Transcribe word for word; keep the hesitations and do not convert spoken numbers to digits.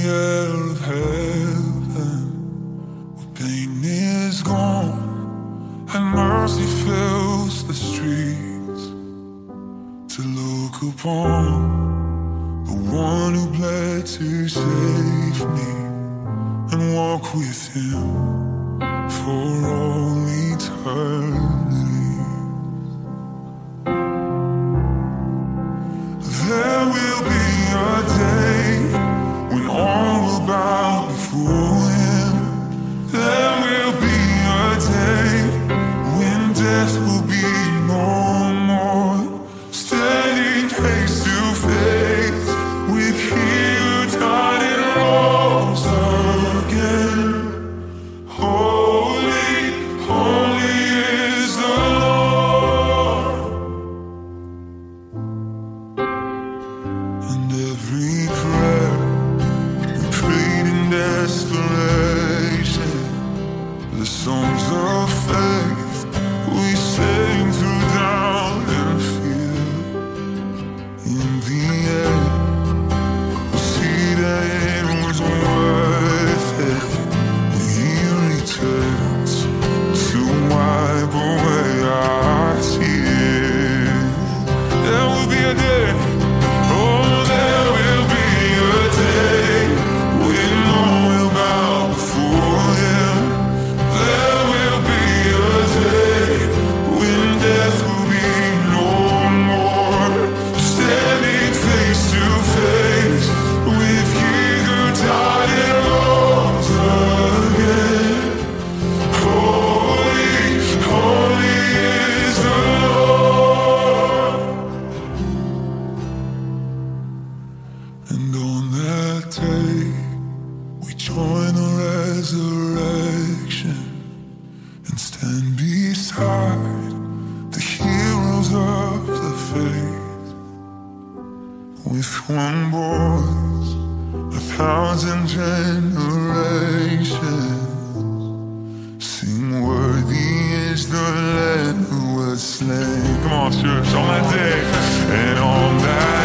air of heaven, where pain is gone and mercy fills the streets, to look upon the one who bled to save me and walk with him for all eternity. There will be a day when all will bow before him. There will be a day when death will be no more, standing face to face with he who died and rose again. Holy, holy is the Lord. And every prayer we prayed in desperation, the songs of faith we sang through doubt and fear, in the end we see that it was worth it when he returns to wipe away our tears. There will be a day, oh there will be a day when all will bow before him. There will be a day when death will be no more, standing face to face with he who died and rose again. Holy, holy is the Lord. And on that day we join the resurrection and stand beside the heroes of the faith. With one voice, a thousand generations sing, worthy is the Lamb who was slain. Come on, church, on that day and on that